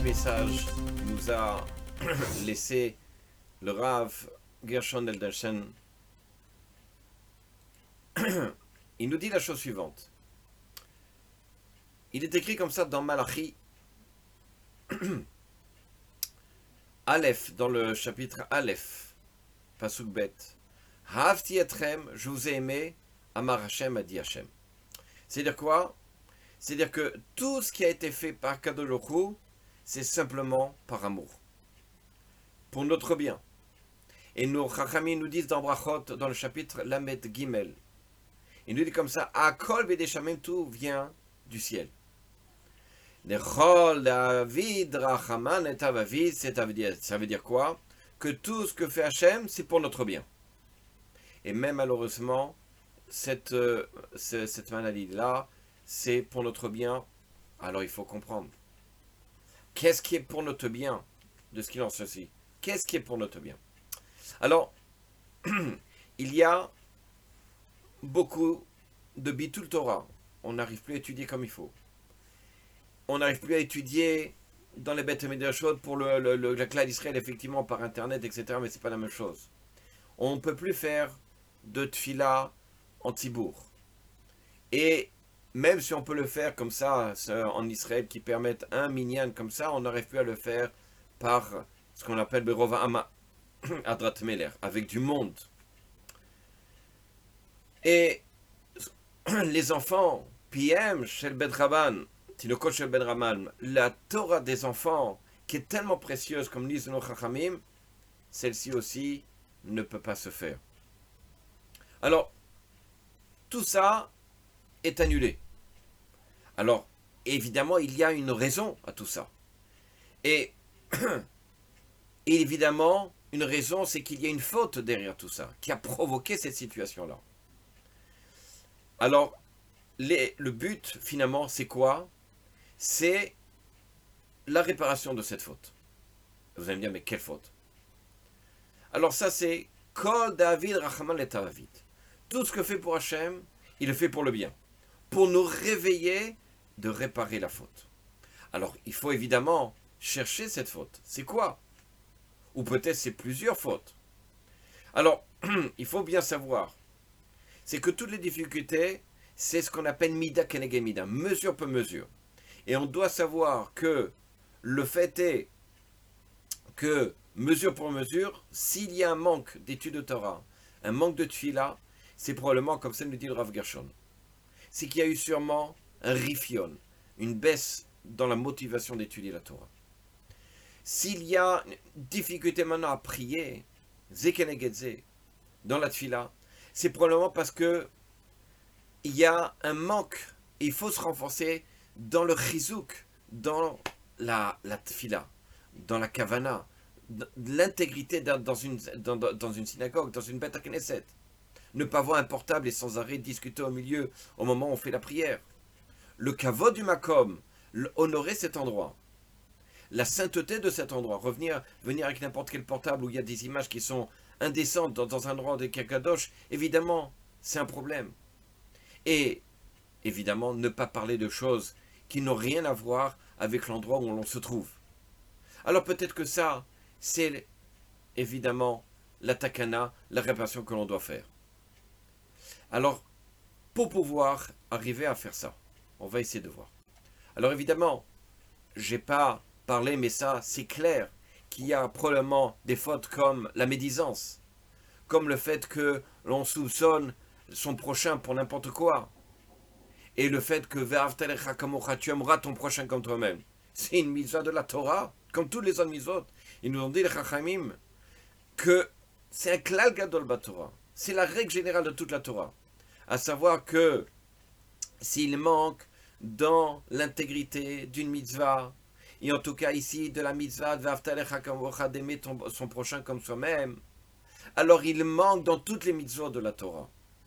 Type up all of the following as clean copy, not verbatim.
magnifique message nous a laissé le Rav Gershon Edelstein. Il nous dit la chose suivante. Il est écrit comme ça dans Malachi Aleph, dans le chapitre Aleph, Pasuk Bet. Ha'avti etchem, je vous ai aimé, Amar Hashem, a dit Hashem. C'est-à-dire quoi? C'est-à-dire que tout ce qui a été fait par Kadosh Baruch Hu, c'est simplement par amour, pour notre bien. Et nos Chachamim nous disent dans Brachot, dans le chapitre Lamed Gimel, il nous dit comme ça, Akol Vedeshamim, tout vient du ciel. Nechol David Rachaman et Avavid, ça veut dire quoi? Que tout ce que fait Hashem, c'est pour notre bien. Et même malheureusement, cette maladie-là, c'est pour notre bien. Alors il faut comprendre. Qu'est-ce qui est pour notre bien de ce qu'il en ceci? Qu'est-ce qui est pour notre bien? Alors, il y a beaucoup de Bitul Torah. On n'arrive plus à étudier comme il faut. On n'arrive plus à étudier dans les Beth Midrashot pour la Klal d'Israël, effectivement, par Internet, etc. Mais c'est pas la même chose. On ne peut plus faire de tfila en Tzibour. Et même si on peut le faire comme ça en Israël, qui permettent un minyan comme ça, on n'arrive plus à le faire par ce qu'on appelle Berova Ama, Adrat Meler, avec du monde. Et les enfants, PM, Shel Ben Raban, Tinokot Shel Ben Raman, la Torah des enfants, qui est tellement précieuse, comme disent nos Chachamim, celle-ci aussi ne peut pas se faire. Alors, tout ça est annulé. Alors, évidemment, il y a une raison à tout ça. Et évidemment, une raison, c'est qu'il y a une faute derrière tout ça, qui a provoqué cette situation-là. Alors, le but, finalement, c'est quoi? C'est la réparation de cette faute. Vous allez me dire, mais quelle faute? Alors ça, c'est Kol David Rachaman et Tavavid. Tout ce que fait pour Hachem, il le fait pour le bien. Pour nous réveiller de réparer la faute. Alors, il faut évidemment chercher cette faute. C'est quoi? Ou peut-être c'est plusieurs fautes. Alors, il faut bien savoir, c'est que toutes les difficultés, c'est ce qu'on appelle Mida Keneged Mida, mesure pour mesure. Et on doit savoir que le fait est que, mesure pour mesure, s'il y a un manque d'études de Torah, un manque de tfila, c'est probablement, comme ça nous dit le Rav Gershon, c'est qu'il y a eu sûrement un rifion, une baisse dans la motivation d'étudier la Torah. S'il y a une difficulté maintenant à prier, Zekenegedze, dans la tfila, c'est probablement parce que il y a un manque, et il faut se renforcer dans le chizouk, dans la tfila, dans la kavana, l'intégrité dans une synagogue, dans une bête à Knesset. Ne pas voir un portable et sans arrêt discuter au milieu au moment où on fait la prière. Le kavod du makom, honorer cet endroit. La sainteté de cet endroit. Venir avec n'importe quel portable où il y a des images qui sont indécentes dans un endroit de Kakadosh, évidemment, c'est un problème. Et évidemment, ne pas parler de choses qui n'ont rien à voir avec l'endroit où l'on se trouve. Alors peut-être que ça, c'est évidemment la takana, la réparation que l'on doit faire. Alors, pour pouvoir arriver à faire ça, on va essayer de voir. Alors évidemment, j'ai pas parlé, mais ça, c'est clair qu'il y a probablement des fautes comme la médisance, comme le fait que l'on soupçonne son prochain pour n'importe quoi, et le fait que Ve'avtalecha kamocha, tu aimeras ton prochain comme toi-même. C'est une mitzvah de la Torah, comme toutes les autres mitzvot. Ils nous ont dit, les Chachamim, que c'est un klal gadol b'Torah. C'est la règle générale de toute la Torah. À savoir que s'il manque dans l'intégrité d'une mitzvah, et en tout cas ici de la mitzvah d'aimer son prochain comme soi-même, alors il manque dans toutes les mitzvot de la Torah.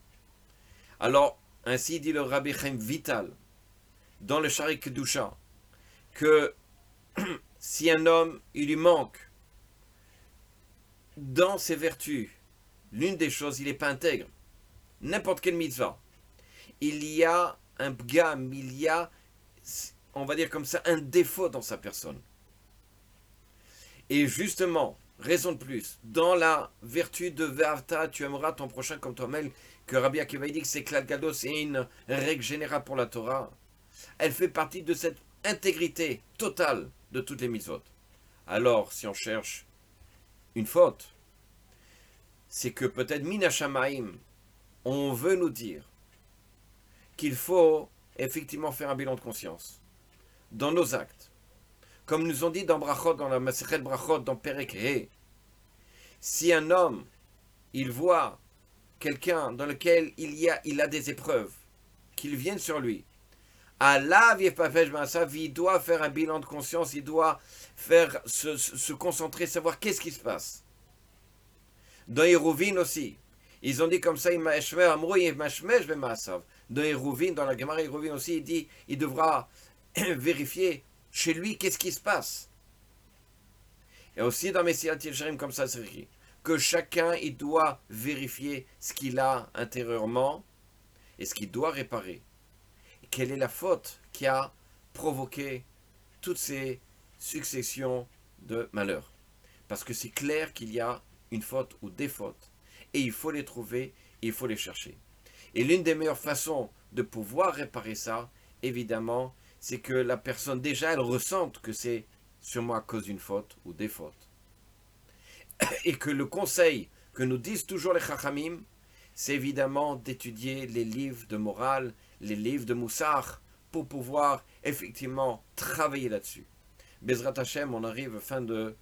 Alors, ainsi dit le Rabbi Chaim Vital, dans le Shaarei Kedusha, que si un homme, il lui manque dans ses vertus, l'une des choses, il n'est pas intègre, n'importe quelle mitzvah, il y a un bgam, il y a, on va dire comme ça, un défaut dans sa personne. Et justement, raison de plus, dans la vertu de Ve'avta, tu aimeras ton prochain comme toi-même, que Rabbi Akiva dit que c'est Klal Gadol, c'est une règle générale pour la Torah. Elle fait partie de cette intégrité totale de toutes les mitzvot. Alors, si on cherche une faute, c'est que peut-être Mina Shamaim, on veut nous dire qu'il faut effectivement faire un bilan de conscience dans nos actes. Comme nous ont dit dans Brachot, dans la Masechet Brachot, dans Perek He, si un homme, il voit quelqu'un dans lequel il a des épreuves, qu'ils viennent sur lui, Allah, il doit faire un bilan de conscience, il doit faire se concentrer, savoir qu'est-ce qui se passe. Dans Hérouvin aussi, ils ont dit comme ça, dans Hérouvin, dans la Gemara Hérouvin aussi, il dit, il devra vérifier chez lui qu'est-ce qui se passe. Et aussi dans Messilat Yesharim, comme ça, c'est écrit, que chacun, il doit vérifier ce qu'il a intérieurement et ce qu'il doit réparer. Et quelle est la faute qui a provoqué toutes ces successions de malheurs. Parce que c'est clair qu'il y a une faute ou des fautes. Et il faut les trouver, et il faut les chercher. Et l'une des meilleures façons de pouvoir réparer ça, évidemment, c'est que la personne, déjà, elle ressente que c'est sûrement à cause d'une faute ou des fautes. Et que le conseil que nous disent toujours les Chachamim, c'est évidemment d'étudier les livres de morale, les livres de Moussar, pour pouvoir effectivement travailler là-dessus. Bezrat Hashem, on arrive fin de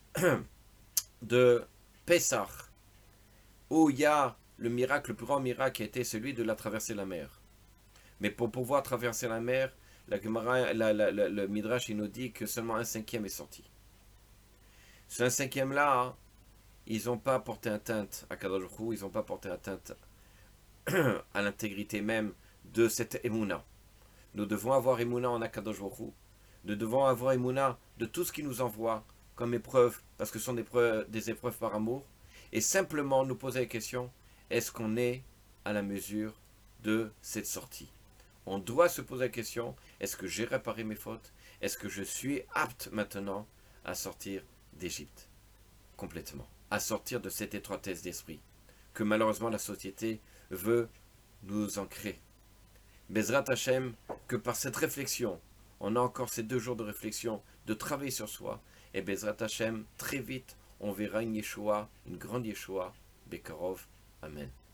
Pessah, où il y a le miracle, le plus grand miracle qui a été celui de la traverser la mer. Mais pour pouvoir traverser la mer, le Midrash il nous dit que seulement 1/5 est sorti. Ce 1/5 là, ils n'ont pas porté atteinte à Kadosh Baruch Hu, ils n'ont pas porté atteinte à l'intégrité même de cette Emouna. Nous devons avoir Emouna en Akadosh Baruch Hu. Nous devons avoir Emouna de tout ce qui nous envoie comme épreuve, parce que ce sont des épreuves par amour, et simplement nous poser la question, est-ce qu'on est à la mesure de cette sortie? On doit se poser la question, est-ce que j'ai réparé mes fautes? Est-ce que je suis apte maintenant à sortir d'Égypte? Complètement. À sortir de cette étroitesse d'esprit que malheureusement la société veut nous ancrer. Bezrat Hashem, que par cette réflexion, on a encore ces 2 jours de réflexion, de travail sur soi, et Bezrat Hashem, très vite, on verra une Yeshua, une grande Yeshua, Bekarov, Amen.